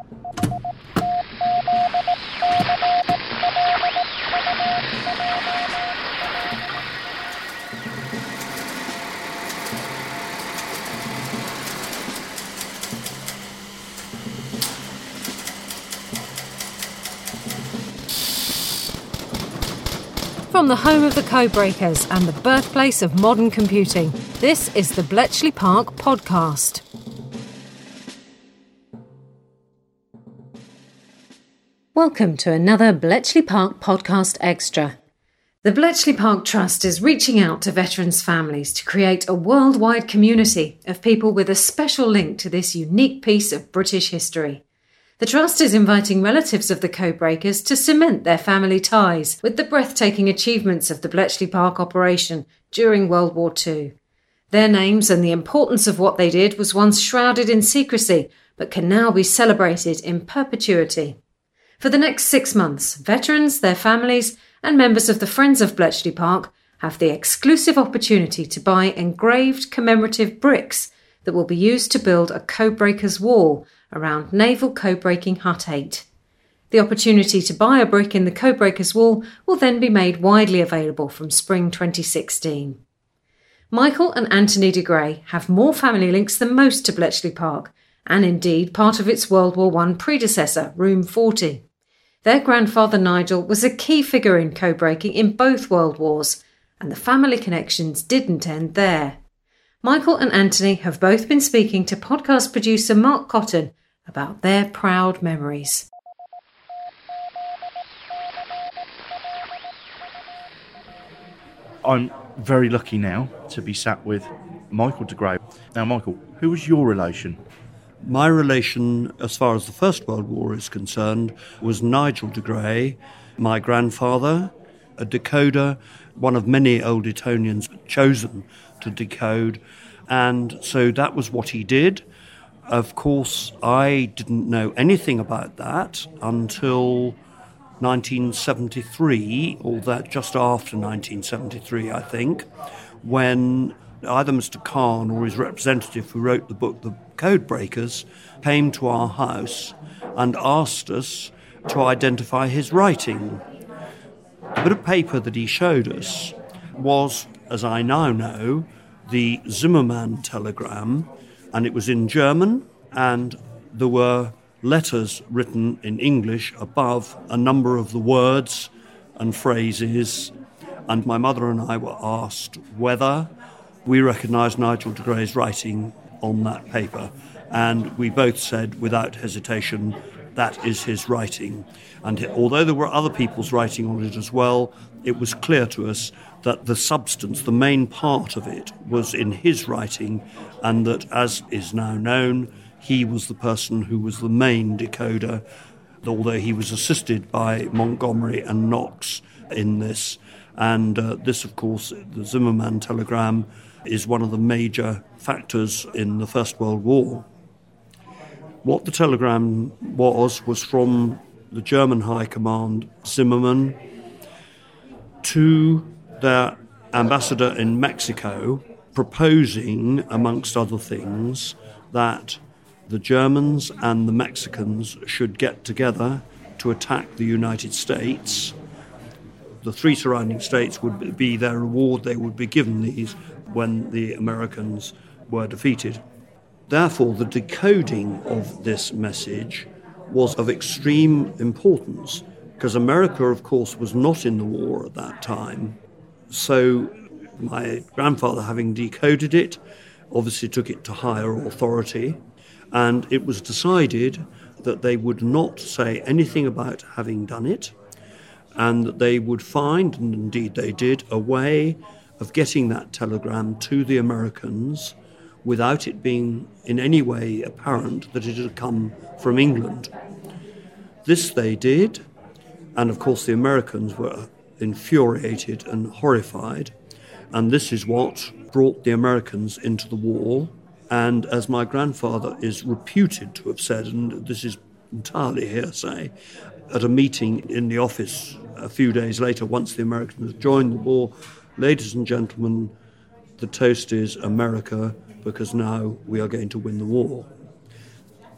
From the home of the Codebreakers and the birthplace of modern computing, this is the Bletchley Park Podcast. Welcome to another Bletchley Park Podcast Extra. The Bletchley Park Trust is reaching out to veterans' families to create a worldwide community of people with a special link to this unique piece of British history. The Trust is inviting relatives of the Codebreakers to cement their family ties with the breathtaking achievements of the Bletchley Park operation during World War II. Their names and the importance of what they did was once shrouded in secrecy, but can now be celebrated in perpetuity. For the next 6 months, veterans, their families, and members of the Friends of Bletchley Park have the exclusive opportunity to buy engraved commemorative bricks that will be used to build a Codebreakers wall around Naval Codebreaking Hut 8. The opportunity to buy a brick in the Codebreakers wall will then be made widely available from spring 2016. Michael and Anthony de Grey have more family links than most to Bletchley Park, and indeed part of its World War I predecessor, Room 40. Their grandfather Nigel was a key figure in codebreaking in both World Wars, and the family connections didn't end there. Michael and Anthony have both been speaking to podcast producer Mark Cotton about their proud memories. I'm very lucky now to be sat with Michael de Grey. Now, Michael, who was your relation? My relation, as far as the First World War is concerned, was Nigel de Grey, my grandfather, a decoder, one of many old Etonians chosen to decode, and so that was what he did. Of course, I didn't know anything about that until 1973, or that just after 1973, I think, when either Mr. Kahn or his representative who wrote the book, The Codebreakers, came to our house and asked us to identify his writing. The bit of paper that he showed us was, as I now know, the Zimmermann telegram, and it was in German, and there were letters written in English above a number of the words and phrases, and my mother and I were asked whether we recognised Nigel de Grey's writing on that paper, and we both said without hesitation that is his writing. And although there were other people's writing on it as well, it was clear to us that the substance, the main part of it, was in his writing, and that, as is now known, he was the person who was the main decoder, although he was assisted by Montgomery and Knox in this. And this, of course, the Zimmermann telegram, is one of the major factors in the First World War. What the telegram was from the German High Command, Zimmermann, to their ambassador in Mexico, proposing, amongst other things, that the Germans and the Mexicans should get together to attack the United States. The three surrounding states would be their reward. They would be given these when the Americans were defeated. Therefore, the decoding of this message was of extreme importance, because America, of course, was not in the war at that time. So my grandfather, having decoded it, obviously took it to higher authority, and it was decided that they would not say anything about having done it, and that they would find, and indeed they did, a way of getting that telegram to the Americans without it being in any way apparent that it had come from England. This they did, and of course the Americans were infuriated and horrified, and this is what brought the Americans into the war. And as my grandfather is reputed to have said, and this is entirely hearsay, at a meeting in the office a few days later, once the Americans joined the war, ladies and gentlemen, the toast is America, because now we are going to win the war.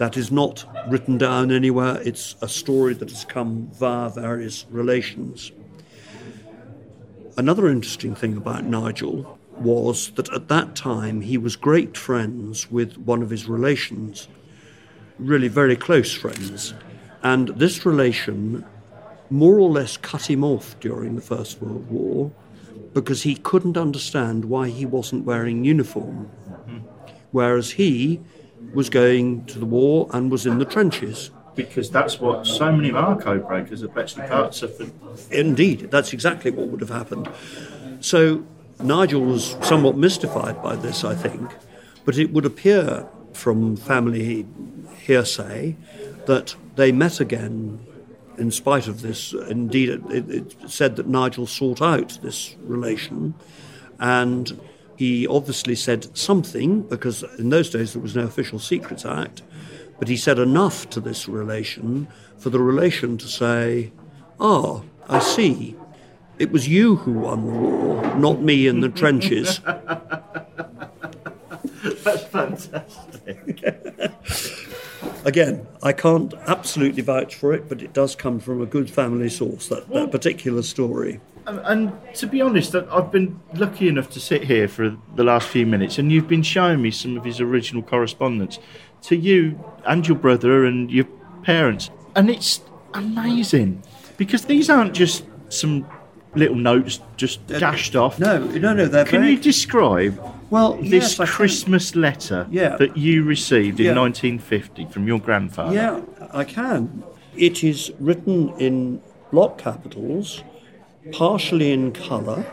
That is not written down anywhere. It's a story that has come via various relations. Another interesting thing about Nigel was that at that time he was great friends with one of his relations, really very close friends. And this relation more or less cut him off during the First World War because he couldn't understand why he wasn't wearing uniform, whereas he was going to the war and was in the trenches. Because that's what so many of our code breakers at Bletchley Park suffered. Indeed, that's exactly what would have happened. So Nigel was somewhat mystified by this, I think, but it would appear from family hearsay that they met again in spite of this. Indeed, it said that Nigel sought out this relation, and he obviously said something, because in those days there was no Official Secrets Act, but he said enough to this relation for the relation to say, "Ah, I see. It was you who won the war, not me in the trenches." That's fantastic. Again, I can't absolutely vouch for it, but it does come from a good family source, that particular story. And to be honest, I've been lucky enough to sit here for the last few minutes, and you've been showing me some of his original correspondence to you and your brother and your parents. And it's amazing, because these aren't just some little notes just dashed off. No, they're Can you describe this yes, Christmas letter that you received in 1950 from your grandfather? Yeah, I can. It is written in block capitals, partially in colour,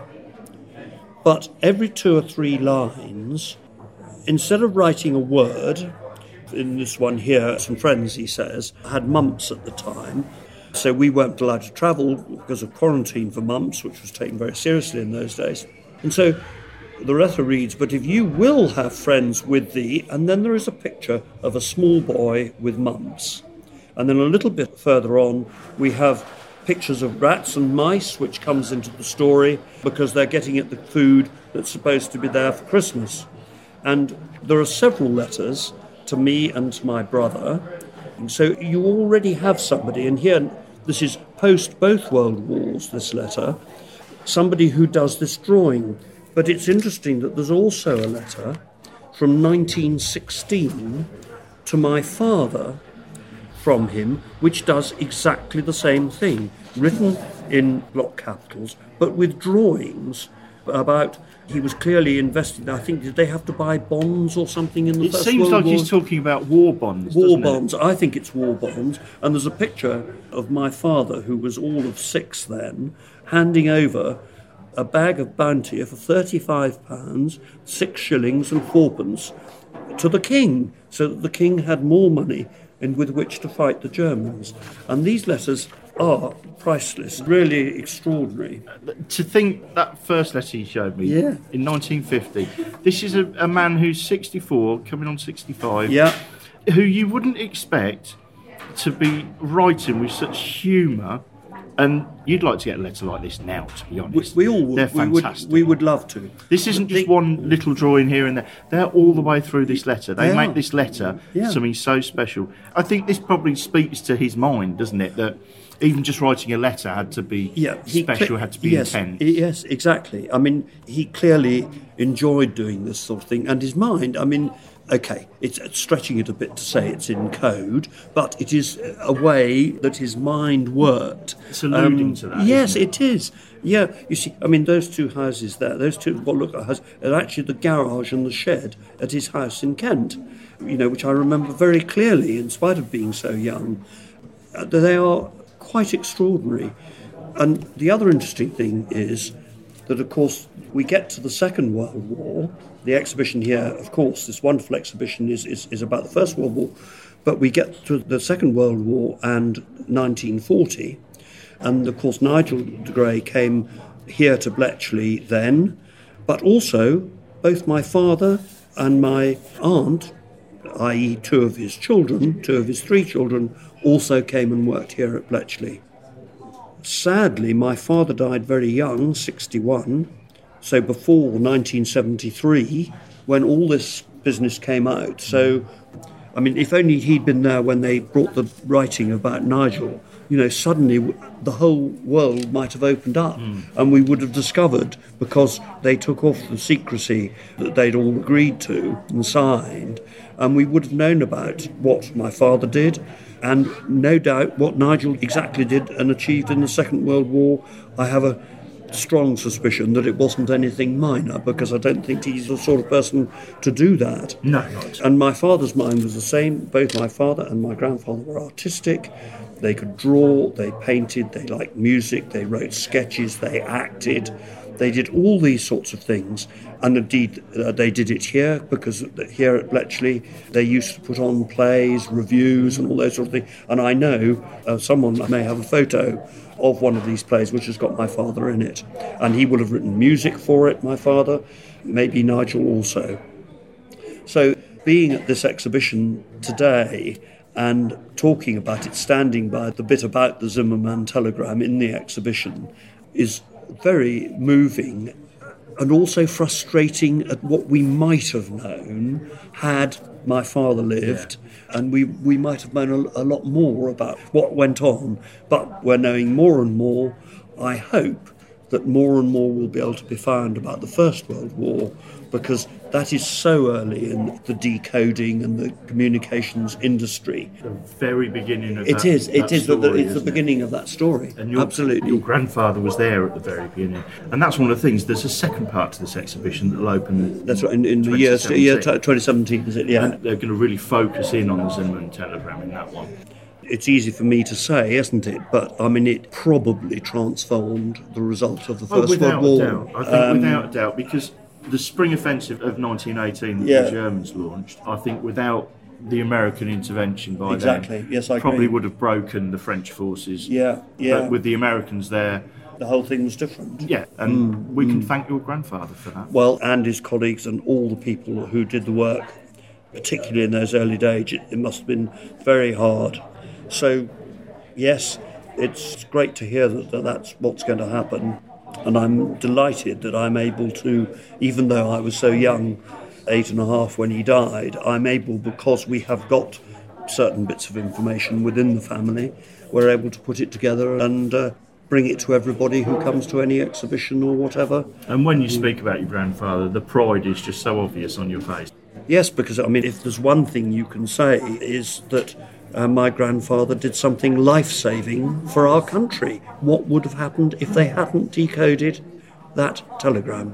but every 2 or 3 lines, instead of writing a word, in this one here, some friends, he says, had mumps at the time, so we weren't allowed to travel because of quarantine for mumps, which was taken very seriously in those days. And so the letter reads, "But if you will have friends with thee," and then there is a picture of a small boy with mumps. And then a little bit further on, we have pictures of rats and mice, which comes into the story because they're getting at the food that's supposed to be there for Christmas. And there are several letters to me and to my brother. So you already have somebody, and here, this is post both World Wars, this letter, somebody who does this drawing. But it's interesting that there's also a letter from 1916 to my father from him, which does exactly the same thing, written in block capitals, but with drawings about... He was clearly invested. I think, did they have to buy bonds or something in the First World War? It seems like he's talking about war bonds, War bonds. I think it's war bonds. And there's a picture of my father, who was all of 6 then, handing over a bag of bounty for £35, 6 shillings and 4pence to the king, so that the king had more money and with which to fight the Germans. And these letters are priceless, really extraordinary. To think that first letter you showed me in 1950, this is a man who's 64, coming on 65, who you wouldn't expect to be writing with such humour, and you'd like to get a letter like this now, to be honest. We all would. They're fantastic. We would love to. This isn't just one little drawing here and there. They're all the way through this letter. They make this letter something so special. I think this probably speaks to his mind, doesn't it? That even just writing a letter had to be special, had to be intense. Yes, exactly. I mean, he clearly enjoyed doing this sort of thing. And his mind, I mean, OK, it's stretching it a bit to say it's in code, but it is a way that his mind worked. It's alluding to that. Yes, isn't it? it is. Yeah, you see, I mean, those 2 houses there, those 2, look at houses, are actually the garage and the shed at his house in Kent, which I remember very clearly, in spite of being so young. They are quite extraordinary. And the other interesting thing is that, of course, we get to the Second World War. The exhibition here, of course, this wonderful exhibition is about the First World War, but we get to the Second World War and 1940, and, of course, Nigel de Grey came here to Bletchley then, but also both my father and my aunt, i.e. 2 of his children, 2 of his 3 children, also came and worked here at Bletchley. Sadly, my father died very young, 61, so before 1973, when all this business came out. So I mean, if only he'd been there when they brought the writing about Nigel, suddenly the whole world might have opened up and we would have discovered, because they took off the secrecy that they'd all agreed to and signed, and we would have known about what my father did and no doubt what Nigel exactly did and achieved in the Second World War. I have a strong suspicion that it wasn't anything minor, because I don't think he's the sort of person to do that. No, not. And my father's mind was the same. Both my father and my grandfather were artistic. They could draw, they painted, they liked music, they wrote sketches, they acted. They did all these sorts of things, and indeed they did it here, because here at Bletchley they used to put on plays, reviews and all those sort of things. And I know someone may have a photo of one of these plays which has got my father in it, and he will have written music for it, my father, maybe Nigel also. So being at this exhibition today and talking about it, standing by the bit about the Zimmermann telegram in the exhibition, is very moving and also frustrating at what we might have known had my father lived. And we might have known a lot more about what went on, but we're knowing more and more. I hope that more and more will be able to be found about the First World War, because that is so early in the decoding and the communications industry. The very beginning of it that. It's the it? beginning of that story. And Absolutely. Your grandfather was there at the very beginning. And that's one of the things. There's a second part to this exhibition that will open. That's right, in the year 2017, is it? Yeah. And they're going to really focus in on the Zimmermann telegram in that one. It's easy for me to say, isn't it? But, I mean, it probably transformed the result of the First World War. Without a doubt. I think without a doubt, because the spring offensive of 1918 that the Germans launched, I think without the American intervention by then, yes, I probably agree. would have broken the French forces. Yeah. But with the Americans there, the whole thing was different. Yeah, and we can thank your grandfather for that. Well, and his colleagues and all the people who did the work, particularly in those early days. It must have been very hard. So, yes, it's great to hear that that's what's going to happen. And I'm delighted that I'm able to, even though I was so young, 8.5 when he died, I'm able, because we have got certain bits of information within the family, we're able to put it together and bring it to everybody who comes to any exhibition or whatever. And when you speak about your grandfather, the pride is just so obvious on your face. Yes, because, I mean, if there's one thing you can say is that my grandfather did something life-saving for our country. What would have happened if they hadn't decoded that telegram?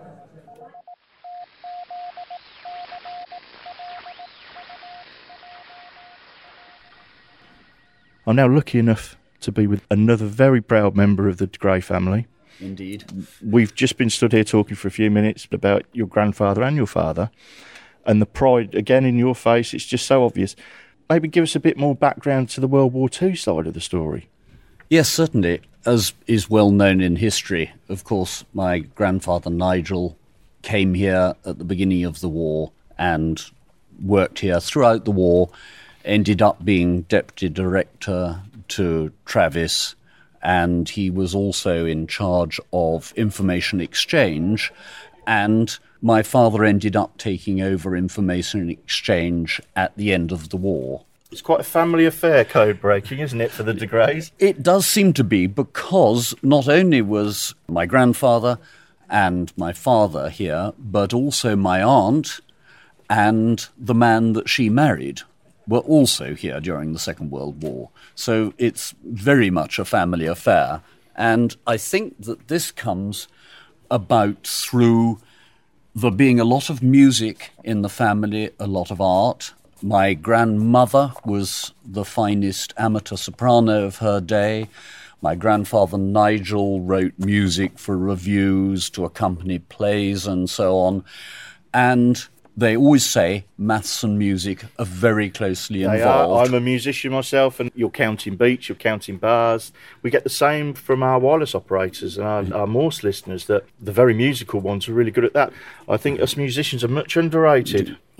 I'm now lucky enough to be with another very proud member of the De Grey family. Indeed. We've just been stood here talking for a few minutes about your grandfather and your father, and the pride, again, in your face, it's just so obvious. Maybe give us a bit more background to the World War II side of the story. Yes, certainly. As is well known in history, of course, my grandfather Nigel came here at the beginning of the war and worked here throughout the war, ended up being deputy director to Travis, and he was also in charge of information exchange, and my father ended up taking over information exchange at the end of the war. It's quite a family affair, code breaking, isn't it, for the De Greys? It does seem to be, because not only was my grandfather and my father here, but also my aunt and the man that she married were also here during the Second World War. So it's very much a family affair. And I think that this comes about through there being a lot of music in the family, a lot of art. My grandmother was the finest amateur soprano of her day. My grandfather Nigel wrote music for reviews to accompany plays and so on. And they always say maths and music are very closely involved. I'm a musician myself, and you're counting beats, you're counting bars. We get the same from our wireless operators and our Morse listeners, that the very musical ones are really good at that. I think us musicians are much underrated.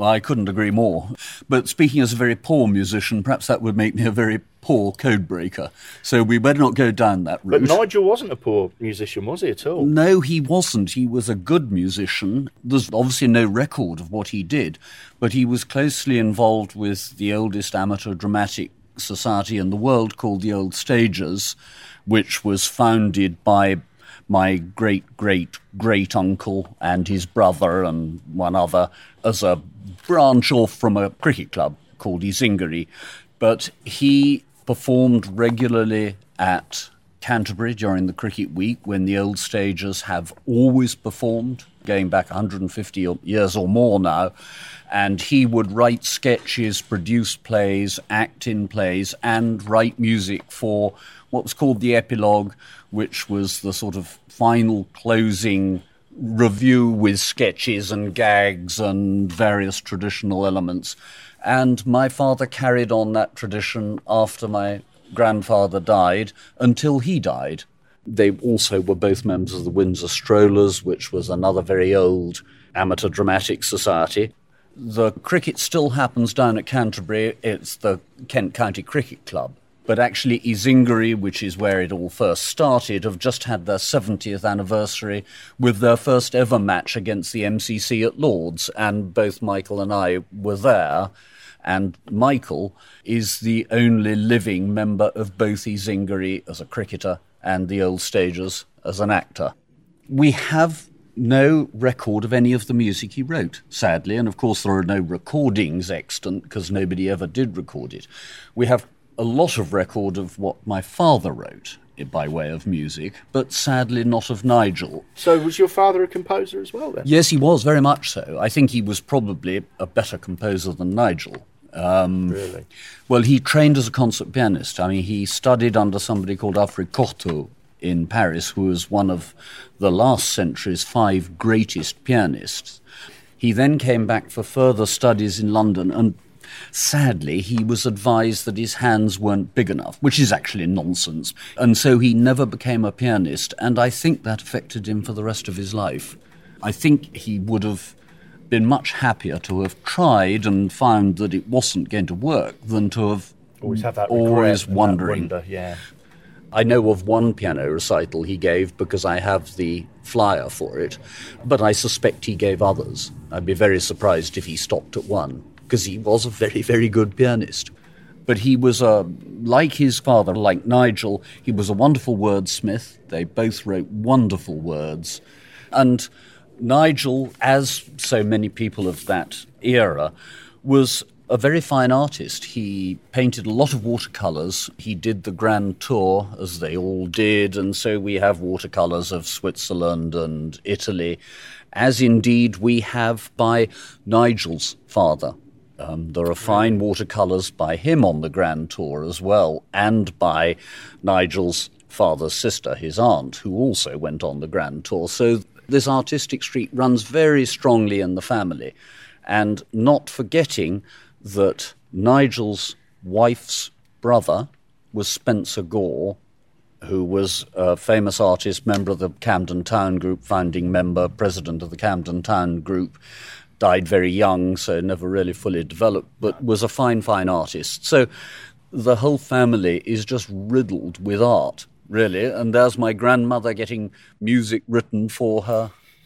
Well, I couldn't agree more. But speaking as a very poor musician, perhaps that would make me a very poor code breaker. So we better not go down that route. But Nigel wasn't a poor musician, was he, at all? No, he wasn't. He was a good musician. There's obviously no record of what he did, but he was closely involved with the oldest amateur dramatic society in the world called the Old Stagers, which was founded by my great-great-great-uncle and his brother and one other as a branch off from a cricket club called Isingari. But he performed regularly at Canterbury during the cricket week when the Old Stagers have always performed, going back 150 years or more now. And he would write sketches, produce plays, act in plays, and write music for what was called the epilogue, which was the sort of final closing review with sketches and gags and various traditional elements. And my father carried on that tradition after my grandfather died until he died. They also were both members of the Windsor Strollers, which was another very old amateur dramatic society. The cricket still happens down at Canterbury. It's the Kent County Cricket Club. But actually Isingari, which is where it all first started, have just had their 70th anniversary with their first ever match against the MCC at Lord's, and both Michael and I were there. And Michael is the only living member of both Isingari as a cricketer and the Old Stagers as an actor. We have no record of any of the music he wrote, sadly, and of course there are no recordings extant because nobody ever did record it. We have a lot of record of what my father wrote by way of music, but sadly not of Nigel. So was your father a composer as well then? Yes, he was, very much so. I think he was probably a better composer than Nigel. Really? Well, he trained as a concert pianist. I mean, he studied under somebody called Alfred Cortot in Paris, who was one of the last century's 5 greatest pianists. He then came back for further studies in London, and sadly, he was advised that his hands weren't big enough, which is actually nonsense. And so he never became a pianist, and I think that affected him for the rest of his life. I think he would have been much happier to have tried and found that it wasn't going to work than to have always wondering. Yeah. I know of one piano recital he gave because I have the flyer for it, but I suspect he gave others. I'd be very surprised if he stopped at one, because he was a very, very good pianist. But he was, like his father, like Nigel, he was a wonderful wordsmith. They both wrote wonderful words. And Nigel, as so many people of that era, was a very fine artist. He painted a lot of watercolours. He did the Grand Tour, as they all did, and so we have watercolours of Switzerland and Italy, as indeed we have by Nigel's father. There are fine watercolours by him on the Grand Tour as well, and by Nigel's father's sister, his aunt, who also went on the Grand Tour. So this artistic streak runs very strongly in the family. And not forgetting that Nigel's wife's brother was Spencer Gore, who was a famous artist, member of the Camden Town Group, founding member, president of the Camden Town Group, died very young, so never really fully developed, but was a fine, fine artist. So the whole family is just riddled with art, really, and there's my grandmother getting music written for her.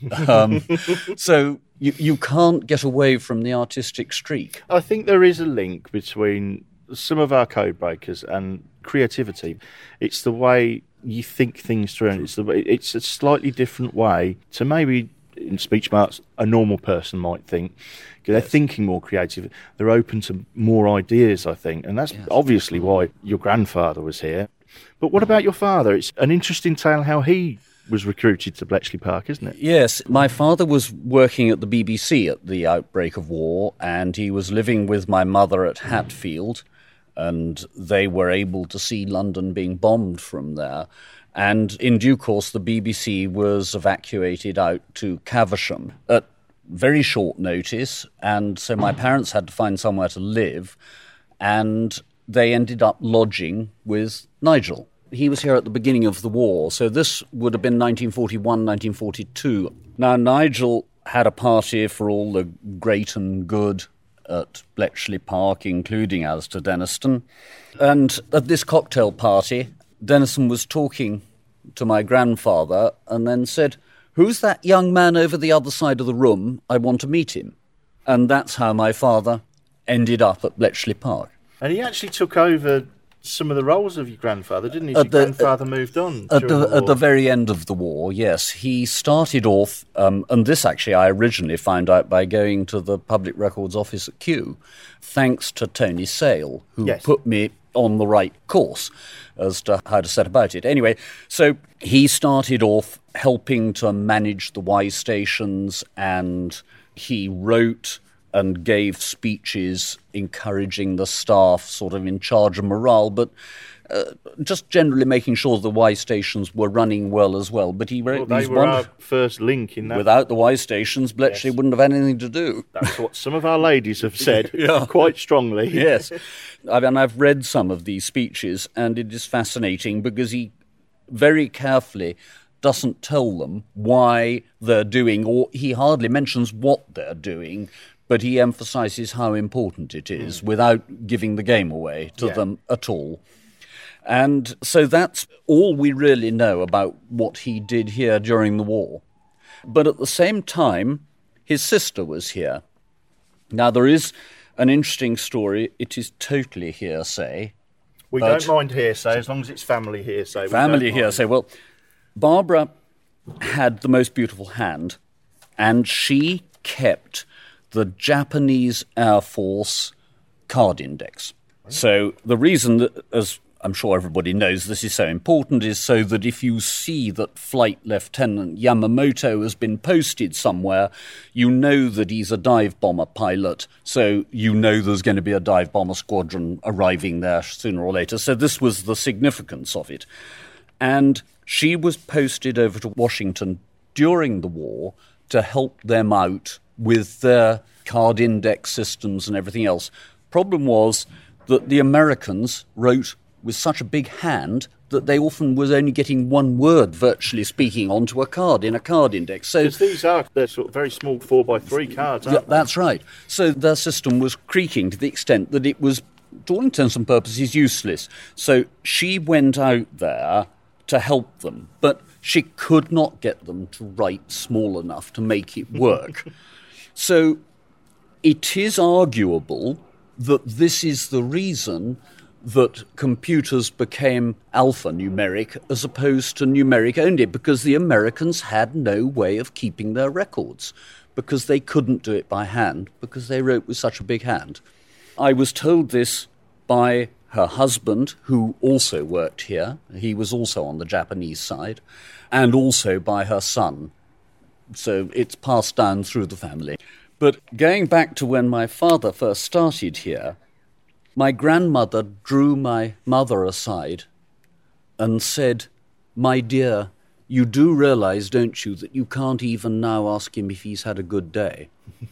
So you can't get away from the artistic streak. I think there is a link between some of our code breakers and creativity. It's the way you think things through, and it's a slightly different way to maybe, in speech marks, a normal person might think. They're thinking more creative. They're open to more ideas, I think. And that's obviously why your grandfather was here. But what about your father? It's an interesting tale how he was recruited to Bletchley Park, isn't it? Yes, my father was working at the BBC at the outbreak of war, and he was living with my mother at Hatfield, and they were able to see London being bombed from there. And in due course, the BBC was evacuated out to Caversham at very short notice, and so my parents had to find somewhere to live, and they ended up lodging with Nigel. He was here at the beginning of the war, so this would have been 1941, 1942. Now, Nigel had a party for all the great and good at Bletchley Park, including Alistair Denniston. And at this cocktail party, Denniston was talking to my grandfather and then said, "Who's that young man over the other side of the room? I want to meet him." And that's how my father ended up at Bletchley Park. And he actually took over some of the roles of your grandfather, didn't he? Your grandfather moved on at the very end of the war, yes. He started off, and this actually I originally found out by going to the Public Records Office at Kew, thanks to Tony Sale, who put me on the right course as to how to set about it. Anyway, so he started off helping to manage the Y stations, and he wrote and gave speeches encouraging the staff, sort of in charge of morale, but just generally making sure the Y stations were running well as well. But he wrote these were our first link in that. Without the Y stations, Bletchley wouldn't have had anything to do. That's what some of our ladies have said quite strongly. Yes. I mean, I've read some of these speeches, and it is fascinating because he very carefully doesn't tell them why they're doing, or he hardly mentions what they're doing, but he emphasises how important it is without giving the game away to them at all. And so that's all we really know about what he did here during the war. But at the same time, his sister was here. Now, there is an interesting story. It is totally hearsay. We don't mind hearsay as long as it's family hearsay. Family hearsay. Well, Barbara had the most beautiful hand, and she kept the Japanese Air Force card index. So the reason that, as I'm sure everybody knows, this is so important is so that if you see that Flight Lieutenant Yamamoto has been posted somewhere, you know that he's a dive bomber pilot, so you know there's going to be a dive bomber squadron arriving there sooner or later. So this was the significance of it. And she was posted over to Washington during the war to help them out with their card index systems and everything else. Problem was that the Americans wrote with such a big hand that they often was only getting one word, virtually speaking, onto a card in a card index. So they're sort of very small 4x3 cards, aren't they? That's right. So their system was creaking to the extent that it was, to all intents and purposes, useless. So she went out there to help them, but she could not get them to write small enough to make it work. So it is arguable that this is the reason that computers became alphanumeric as opposed to numeric only, because the Americans had no way of keeping their records, because they couldn't do it by hand, because they wrote with such a big hand. I was told this by her husband, who also worked here. He was also on the Japanese side, and also by her son. So it's passed down through the family. But going back to when my father first started here, my grandmother drew my mother aside and said, "My dear, you do realise, don't you, that you can't even now ask him if he's had a good day."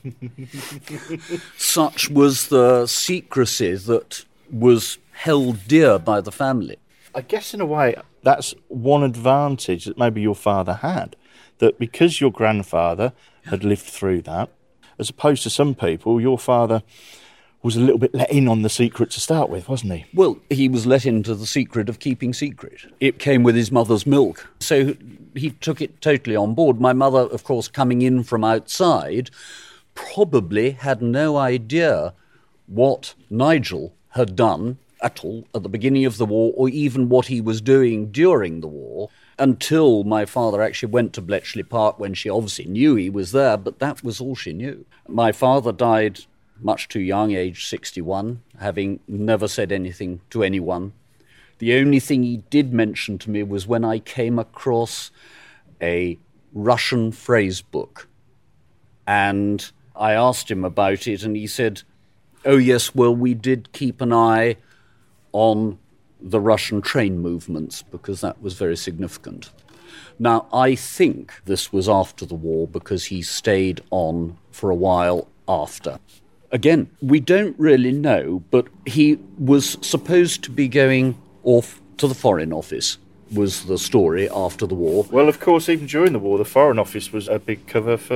Such was the secrecy that was held dear by the family. I guess in a way that's one advantage that maybe your father had, that because your grandfather had lived through that, as opposed to some people, your father was a little bit let in on the secret to start with, wasn't he? Well, he was let into the secret of keeping secret. It came with his mother's milk, so he took it totally on board. My mother, of course, coming in from outside, probably had no idea what Nigel had done at all at the beginning of the war, or even what he was doing during the war, until my father actually went to Bletchley Park, when she obviously knew he was there, but that was all she knew. My father died much too young, aged 61, having never said anything to anyone. The only thing he did mention to me was when I came across a Russian phrase book, and I asked him about it, and he said, "Oh yes, well, we did keep an eye on the Russian train movements, because that was very significant." Now, I think this was after the war, because he stayed on for a while after. Again, we don't really know, but he was supposed to be going off to the Foreign Office, was the story after the war. Well, of course, even during the war, the Foreign Office was a big cover for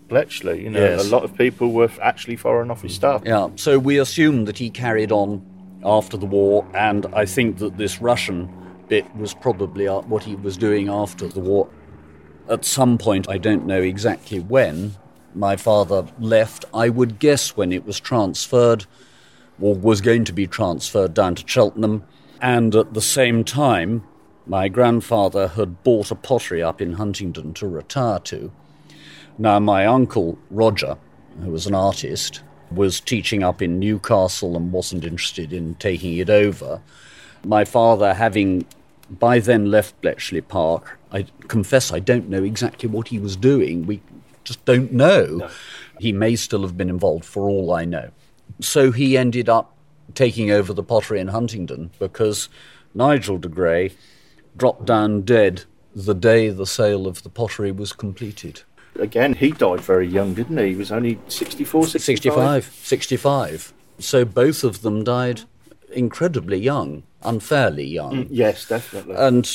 Bletchley. You know, Yes. a lot of people were actually Foreign Office staff. Yeah, so we assume that he carried on after the war, and I think that this Russian bit was probably what he was doing after the war. At some point, I don't know exactly when, my father left. I would guess when it was transferred, or was going to be transferred down to Cheltenham, and at the same time, my grandfather had bought a pottery up in Huntingdon to retire to. Now, my uncle, Roger, who was an artist, was teaching up in Newcastle and wasn't interested in taking it over. My father, having by then left Bletchley Park, I confess I don't know exactly what he was doing. We just don't know. No. He may still have been involved for all I know. So he ended up taking over the pottery in Huntingdon because Nigel de Grey dropped down dead the day the sale of the pottery was completed. Again, he died very young, didn't he? He was only 64, 65? 65. So both of them died incredibly young, unfairly young. Yes, definitely. And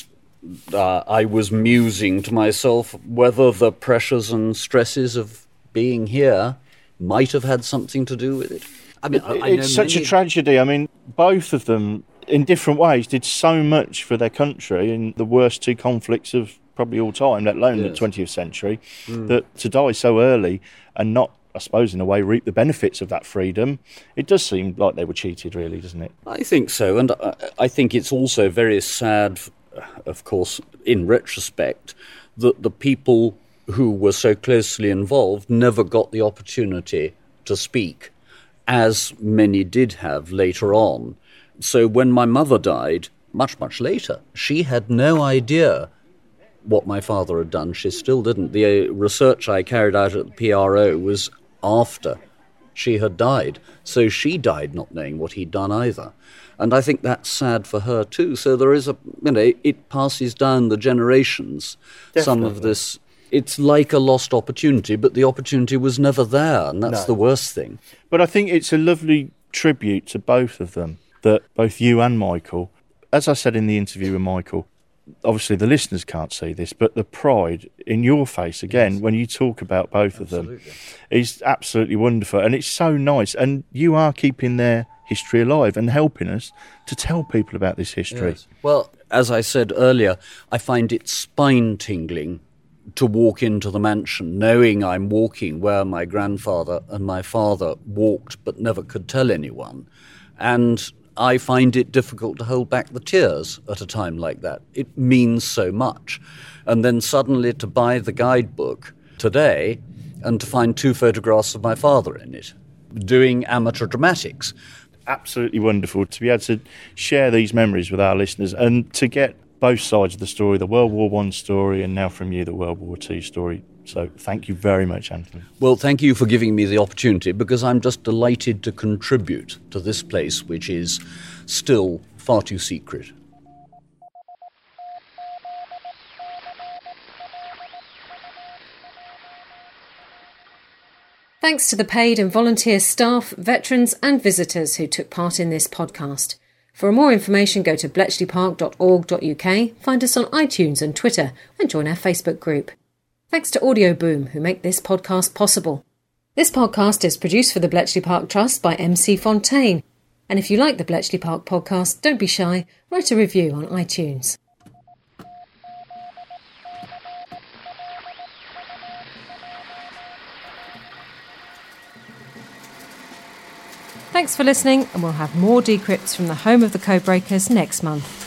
I was musing to myself whether the pressures and stresses of being here might have had something to do with it. I mean, it's such a tragedy. I mean, both of them, in different ways, did so much for their country in the worst two conflicts of probably all time, let alone the 20th century, that to die so early and not, I suppose, in a way, reap the benefits of that freedom, it does seem like they were cheated, really, doesn't it? I think so, and I think it's also very sad, of course, in retrospect, that the people who were so closely involved never got the opportunity to speak, as many did have later on. So when my mother died, much, much later, she had no idea what my father had done. She still didn't. The research I carried out at the PRO was after she had died. So she died not knowing what he'd done either. And I think that's sad for her too. So there is it passes down the generations. Definitely. Some of this, it's like a lost opportunity, but the opportunity was never there, and that's the worst thing. But I think it's a lovely tribute to both of them, that both you and Michael, as I said in the interview with Michael, obviously the listeners can't see this, but the pride in your face, again, when you talk about both of them, is absolutely wonderful. And it's so nice. And you are keeping their history alive and helping us to tell people about this history. Yes. Well, as I said earlier, I find it spine-tingling to walk into the mansion knowing I'm walking where my grandfather and my father walked but never could tell anyone. And I find it difficult to hold back the tears at a time like that. It means so much. And then suddenly to buy the guidebook today and to find 2 photographs of my father in it, doing amateur dramatics. Absolutely wonderful to be able to share these memories with our listeners and to get both sides of the story, the World War I story and now from you the World War II story. So thank you very much, Anthony. Well, thank you for giving me the opportunity, because I'm just delighted to contribute to this place, which is still far too secret. Thanks to the paid and volunteer staff, veterans and visitors who took part in this podcast. For more information, go to bletchleypark.org.uk, find us on iTunes and Twitter, and join our Facebook group. Thanks to Audio Boom, who make this podcast possible. This podcast is produced for the Bletchley Park Trust by MC Fontaine. And if you like the Bletchley Park podcast, don't be shy, write a review on iTunes. Thanks for listening, and we'll have more decrypts from the home of the Codebreakers next month.